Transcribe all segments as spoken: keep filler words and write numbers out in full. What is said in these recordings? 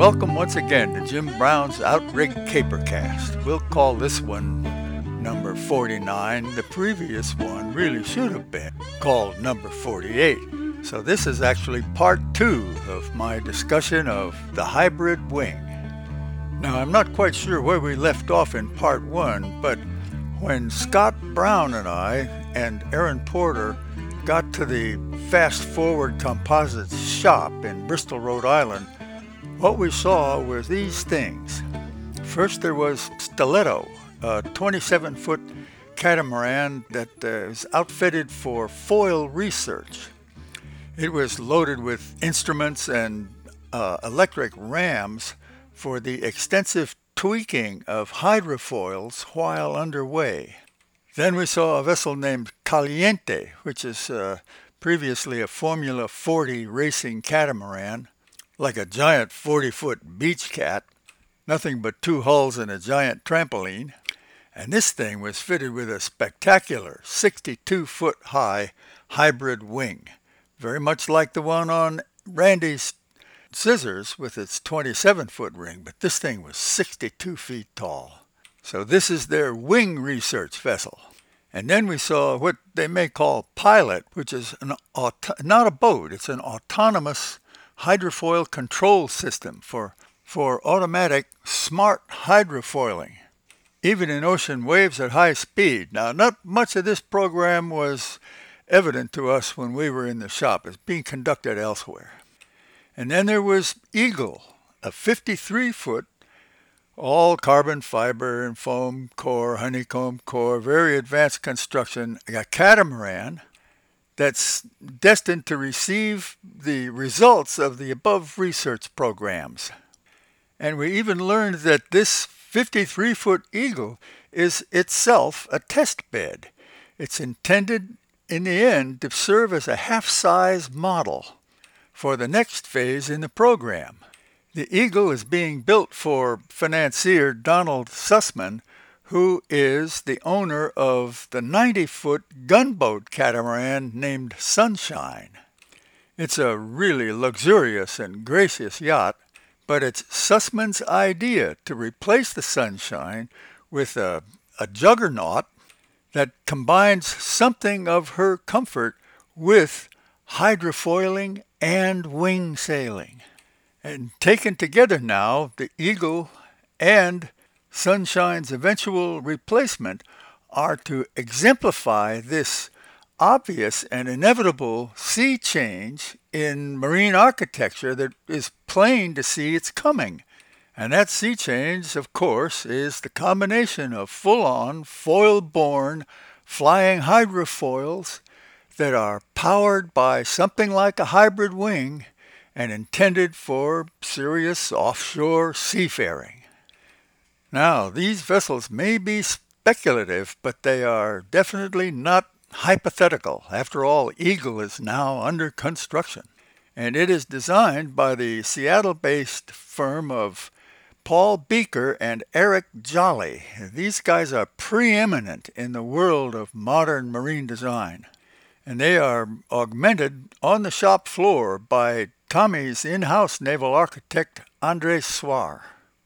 welcome once again to Jim Brown's Outrig Capercast. We'll call this one number forty-nine. The previous one really should have been called number forty-eight. So this is actually part two of my discussion of the hybrid wing. Now, I'm not quite sure where we left off in part one, but when Scott Brown and I and Aaron Porter got to the Fast Forward Composites shop in Bristol, Rhode Island, what we saw were these things. First, there was Stiletto, a twenty-seven foot catamaran that uh, is outfitted for foil research. It was loaded with instruments and uh, electric rams for the extensive tweaking of hydrofoils while underway. Then we saw a vessel named Caliente, which is uh, previously a Formula forty racing catamaran, like a giant forty foot beach cat, nothing but two hulls and a giant trampoline. And this thing was fitted with a spectacular sixty-two foot high hybrid wing, very much like the one on Randy's Scissors with its twenty-seven foot ring, but this thing was sixty-two feet tall. So this is their wing research vessel. And then we saw what they may call Pilot, which is an auto- not a boat, it's an autonomous hydrofoil control system for, for automatic smart hydrofoiling, even in ocean waves at high speed. Now, not much of this program was evident to us when we were in the shop. It's being conducted elsewhere. And then there was Eagle, a fifty-three foot, all carbon fiber and foam core, honeycomb core, very advanced construction, a catamaran that's destined to receive the results of the above research programs. And we even learned that this fifty-three foot Eagle is itself a test bed. It's intended in the end to serve as a half-size model for the next phase in the program. The Eagle is being built for financier Donald Sussman, who is the owner of the ninety foot gunboat catamaran named Sunshine. It's a really luxurious and gracious yacht, but it's Sussman's idea to replace the Sunshine with a, a juggernaut that combines something of her comfort with hydrofoiling and wing sailing. And taken together now, the Eagle and Sunshine's eventual replacement are to exemplify this obvious and inevitable sea change in marine architecture that is plain to see it's coming. And that sea change, of course, is the combination of full-on, foil-borne, flying hydrofoils that are powered by something like a hybrid wing and intended for serious offshore seafaring. Now, these vessels may be speculative, but they are definitely not hypothetical. After all, Eagle is now under construction, and it is designed by the Seattle-based firm of Paul Beaker and Eric Jolly. These guys are preeminent in the world of modern marine design, and they are augmented on the shop floor by Tommy's in-house naval architect, Andres Soir.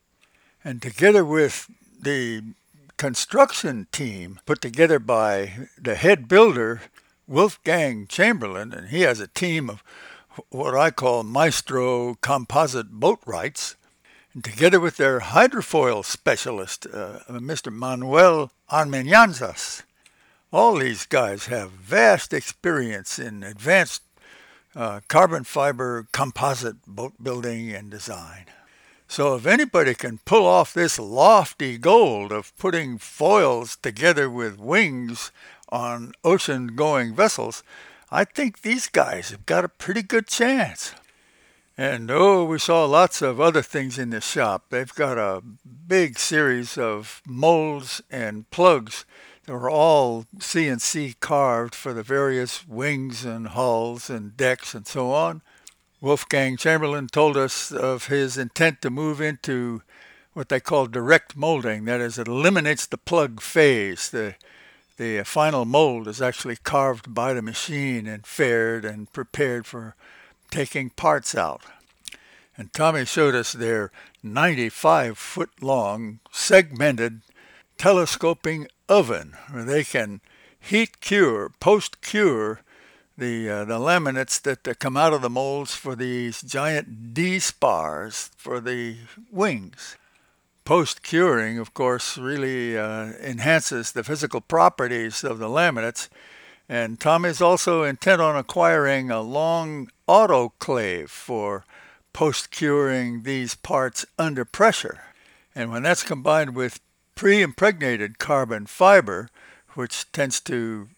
And together with the construction team put together by the head builder, Wolfgang Chamberlain, and he has a team of what I call maestro composite boatwrights, and together with their hydrofoil specialist, uh, Mister Manuel Armenyanzas. All these guys have vast experience in advanced uh, carbon fiber composite boat building and design. So if anybody can pull off this lofty goal of putting foils together with wings on ocean-going vessels, I think these guys have got a pretty good chance. And oh, we saw lots of other things in the shop. They've got a big series of molds and plugs that were all C N C carved for the various wings and hulls and decks and so on. Wolfgang Chamberlain told us of his intent to move into what they call direct molding. That is, it eliminates the plug phase. The, the final mold is actually carved by the machine and faired and prepared for taking parts out. And Tommy showed us their ninety-five foot long segmented telescoping oven where they can heat cure, post cure the uh, the laminates that uh, come out of the molds for these giant D spars for the wings. Post curing, of course, really uh, enhances the physical properties of the laminates. And Tommy's also intent on acquiring a long autoclave for post-curing these parts under pressure. And when that's combined with pre-impregnated carbon fiber, which tends to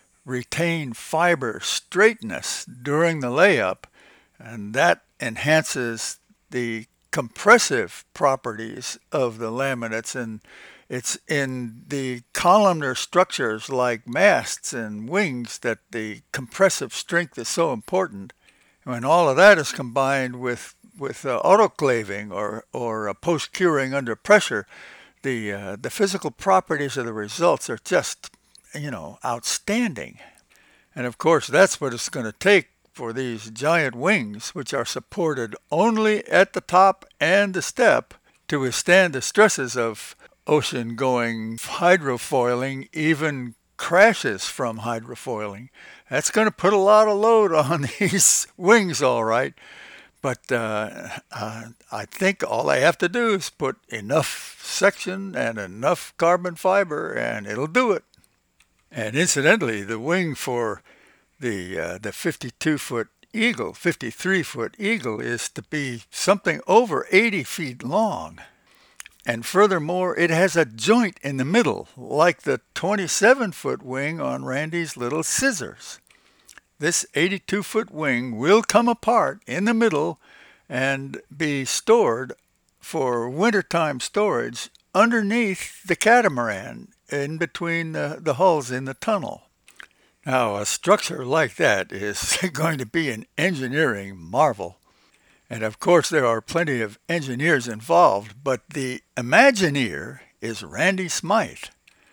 retain fiber straightness during the layup, and that enhances the compressive properties of the laminates, and it's in the columnar structures like masts and wings that the compressive strength is so important. When all of that is combined with with uh, autoclaving or or uh, post-curing under pressure, the uh, the physical properties of the results are just, you know, outstanding. And of course, that's what it's going to take for these giant wings, which are supported only at the top and the step, to withstand the stresses of ocean-going hydrofoiling, even crashes from hydrofoiling. That's going to put a lot of load on these wings, all right. But uh, uh, I think all they have to do is put enough section and enough carbon fiber, and it'll do it. And incidentally, the wing for the uh, the fifty-two foot Eagle, fifty-three foot Eagle, is to be something over eighty feet long. And furthermore, it has a joint in the middle, like the twenty-seven foot wing on Randy's little scissors. This eighty-two foot wing will come apart in the middle and be stored for wintertime storage underneath the catamaran, in between the, the hulls in the tunnel. Now, a structure like that is going to be an engineering marvel. And of course, there are plenty of engineers involved, but the Imagineer is Randy Smythe.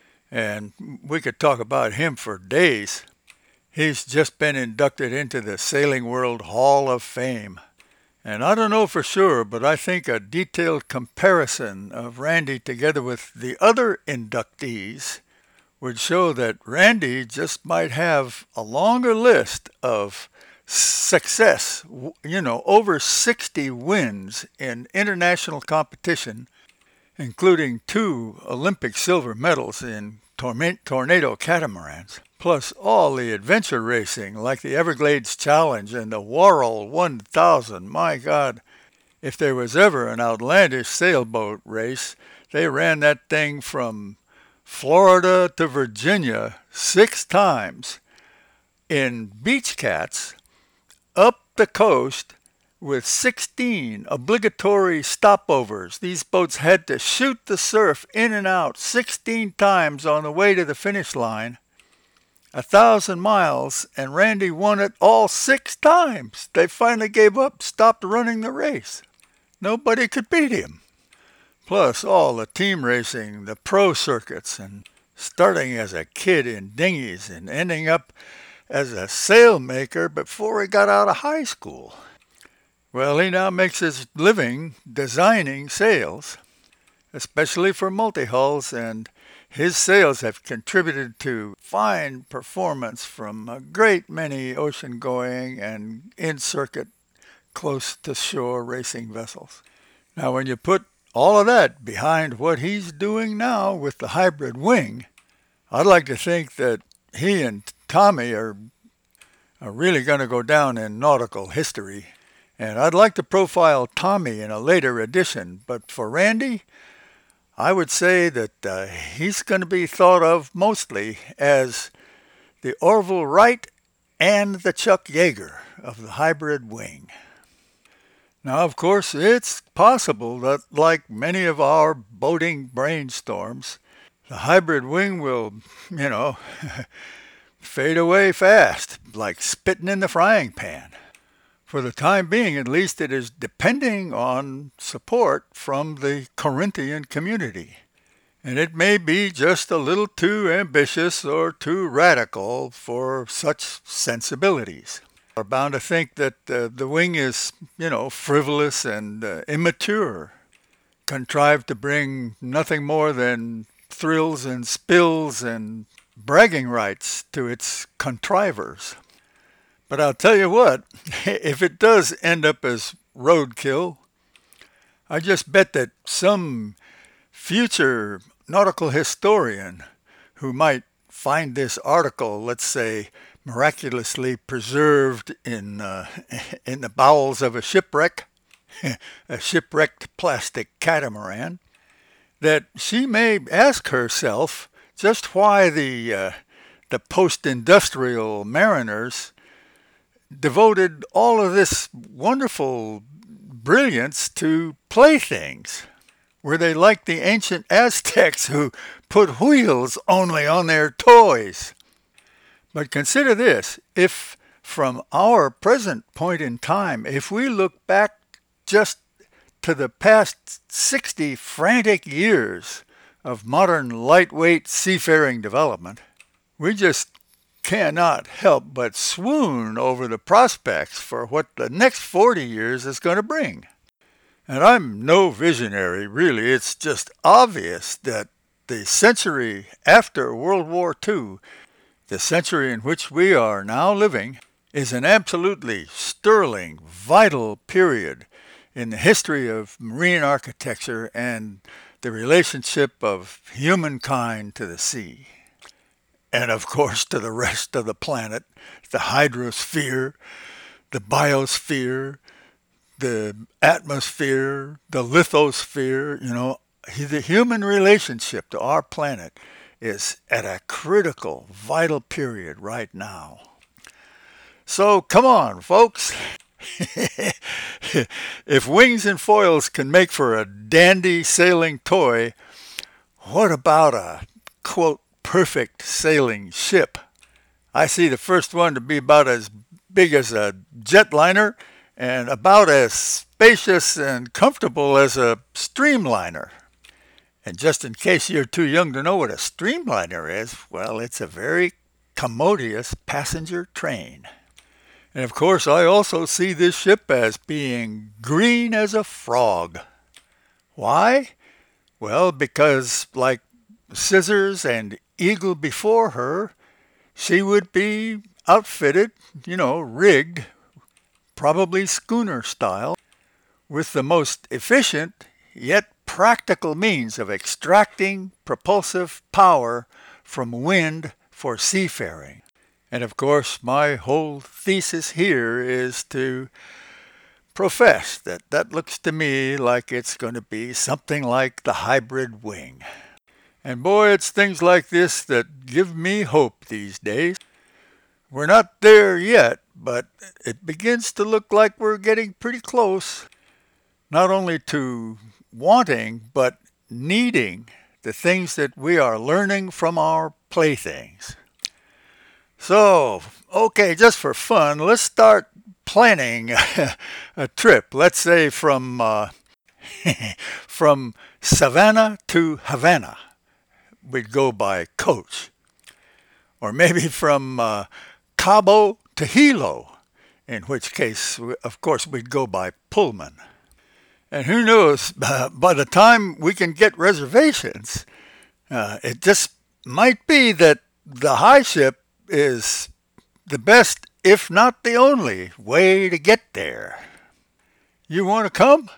And we could talk about him for days. He's just been inducted into the Sailing World Hall of Fame. And I don't know for sure, but I think a detailed comparison of Randy together with the other inductees would show that Randy just might have a longer list of success, you know, over sixty wins in international competition, including two Olympic silver medals in tornado catamarans, plus all the adventure racing like the Everglades Challenge and the Warhol one thousand. My God, if there was ever an outlandish sailboat race, they ran that thing from Florida to Virginia six times in Beach Cats, up the coast with sixteen obligatory stopovers. These boats had to shoot the surf in and out sixteen times on the way to the finish line. A thousand miles, and Randy won it all six times. They finally gave up, stopped running the race. Nobody could beat him. Plus all the team racing, the pro circuits, and starting as a kid in dinghies and ending up as a sailmaker before he got out of high school. Well, he now makes his living designing sails, especially for multi-hulls, and his sails have contributed to fine performance from a great many ocean-going and in-circuit, close-to-shore racing vessels. Now, when you put all of that behind what he's doing now with the hybrid wing, I'd like to think that he and Tommy are, are really going to go down in nautical history. And I'd like to profile Tommy in a later edition, but for Randy, I would say that uh, he's going to be thought of mostly as the Orville Wright and the Chuck Yeager of the hybrid wing. Now, of course, it's possible that, like many of our boating brainstorms, the hybrid wing will, you know, fade away fast, like spitting in the frying pan. For the time being, at least, it is depending on support from the Corinthian community. And it may be just a little too ambitious or too radical for such sensibilities. are bound to think that uh, the wing is, you know, frivolous and uh, immature, contrived to bring nothing more than thrills and spills and bragging rights to its contrivers. But I'll tell you what, if it does end up as roadkill, I just bet that some future nautical historian who might find this article, let's say, miraculously preserved in uh, in the bowels of a shipwreck, a shipwrecked plastic catamaran, that she may ask herself just why the uh, the post-industrial mariners devoted all of this wonderful brilliance to playthings. Were they like the ancient Aztecs who put wheels only on their toys? But consider this, if from our present point in time, if we look back just to the past sixty frantic years of modern lightweight seafaring development, we just cannot help but swoon over the prospects for what the next forty years is going to bring. And I'm no visionary, really. It's just obvious that the century after World War Two, the century in which we are now living, is an absolutely sterling, vital period in the history of marine architecture and the relationship of humankind to the sea. And of course to the rest of the planet, the hydrosphere, the biosphere, the atmosphere, the lithosphere, you know, the human relationship to our planet is at a critical, vital period right now. So come on, folks. If wings and foils can make for a dandy sailing toy, what about a, quote, perfect sailing ship? I see the first one to be about as big as a jetliner and about as spacious and comfortable as a streamliner. And just in case you're too young to know what a streamliner is, well, it's a very commodious passenger train. And of course, I also see this ship as being green as a frog. Why? Well, because like Scissors and Eagle before her, she would be outfitted, you know, rigged, probably schooner style, with the most efficient yet practical means of extracting propulsive power from wind for seafaring. And of course, my whole thesis here is to profess that that looks to me like it's going to be something like the hybrid wing. And boy, it's things like this that give me hope these days. We're not there yet, but it begins to look like we're getting pretty close, not only to wanting, but needing the things that we are learning from our playthings. So, okay, just for fun, let's start planning a trip, let's say from uh, from Savannah to Havana. We'd go by coach. Or maybe from uh, Cabo to Hilo, in which case, of course, we'd go by Pullman. And who knows, uh, by the time we can get reservations, uh, it just might be that the high ship is the best, if not the only, way to get there. You want to come?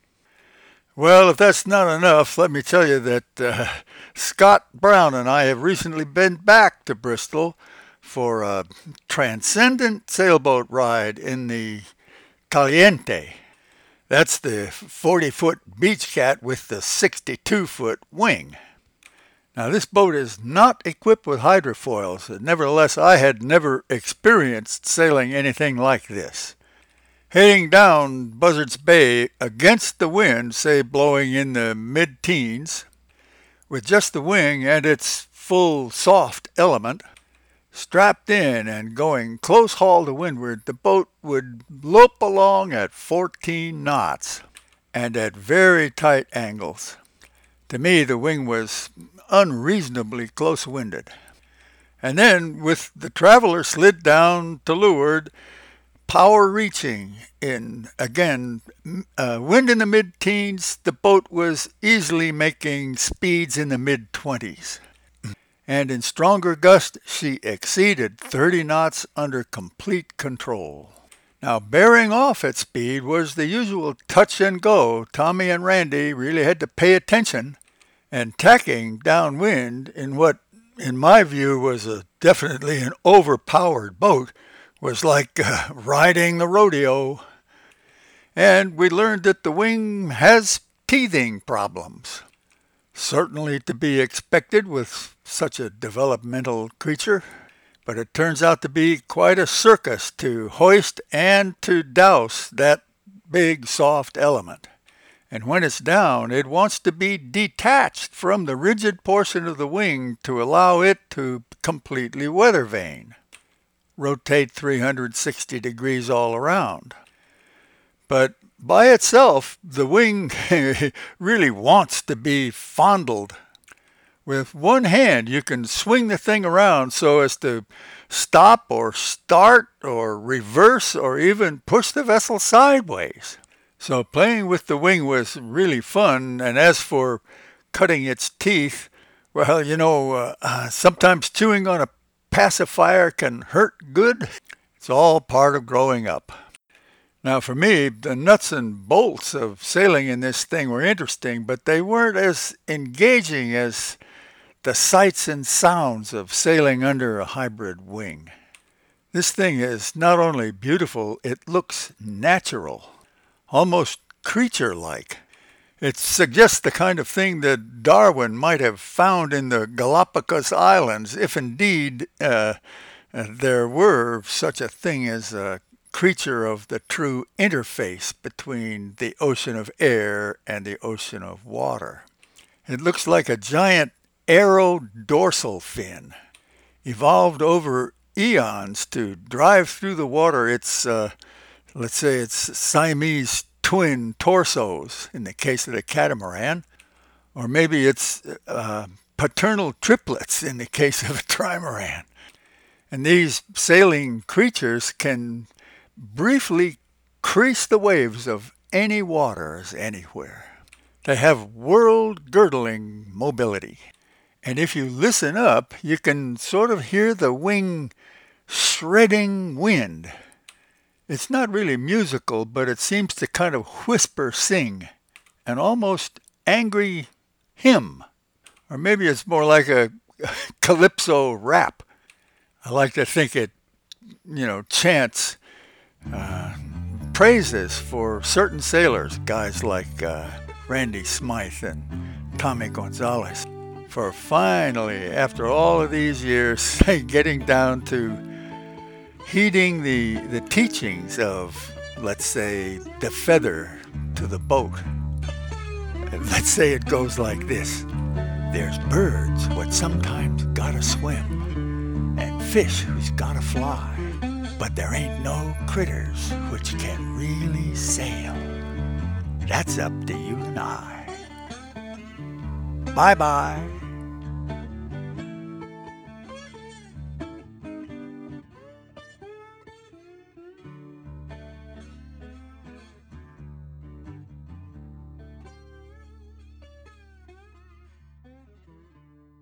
Well, if that's not enough, let me tell you that uh, Scott Brown and I have recently been back to Bristol for a transcendent sailboat ride in the Caliente. That's the forty-foot beach cat with the sixty-two foot wing. Now, this boat is not equipped with hydrofoils. Nevertheless, I had never experienced sailing anything like this. Heading down Buzzards Bay against the wind, say blowing in the mid-teens, with just the wing and its full soft element, strapped in and going close haul to windward, the boat would lope along at fourteen knots and at very tight angles. To me, the wing was unreasonably close-winded. And then, with the traveler slid down to leeward, power reaching. In, again, uh, wind in the mid-teens, the boat was easily making speeds in the mid-twenties. And in stronger gusts, she exceeded thirty knots under complete control. Now, bearing off at speed was the usual touch and go. Tommy and Randy really had to pay attention, and tacking downwind in what, in my view, was a, definitely an overpowered boat was like uh, riding the rodeo. And we learned that the wing has teething problems. Certainly to be expected with such a developmental creature, but it turns out to be quite a circus to hoist and to douse that big soft element. And when it's down, it wants to be detached from the rigid portion of the wing to allow it to completely weather vane, rotate three hundred sixty degrees all around. But by itself, the wing really wants to be fondled. With one hand, you can swing the thing around so as to stop or start or reverse or even push the vessel sideways. So playing with the wing was really fun. And as for cutting its teeth, well, you know, uh, uh, sometimes chewing on a pacifier can hurt good. It's all part of growing up. Now, for me, the nuts and bolts of sailing in this thing were interesting, but they weren't as engaging as the sights and sounds of sailing under a hybrid wing. This thing is not only beautiful, it looks natural, almost creature-like. It suggests the kind of thing that Darwin might have found in the Galapagos Islands, if indeed uh, uh, there were such a thing as a creature of the true interface between the ocean of air and the ocean of water. It looks like a giant aerodorsal fin, evolved over eons to drive through the water its, uh, let's say, its Siamese twin torsos in the case of the catamaran, or maybe it's uh, paternal triplets in the case of a trimaran. And these sailing creatures can briefly crease the waves of any waters anywhere. They have world-girdling mobility. And if you listen up, you can sort of hear the wing shredding wind. It's not really musical, but it seems to kind of whisper sing, an almost angry hymn. Or maybe it's more like a calypso rap. I like to think it, you know, chants uh, praises for certain sailors, guys like uh, Randy Smythe and Tommy Gonzalez, for finally, after all of these years, getting down to heeding the, the teachings of, let's say, the feather to the boat. Let's say it goes like this. There's birds what sometimes gotta swim, and fish who's gotta fly, but there ain't no critters which can really sail. That's up to you and I. Bye-bye.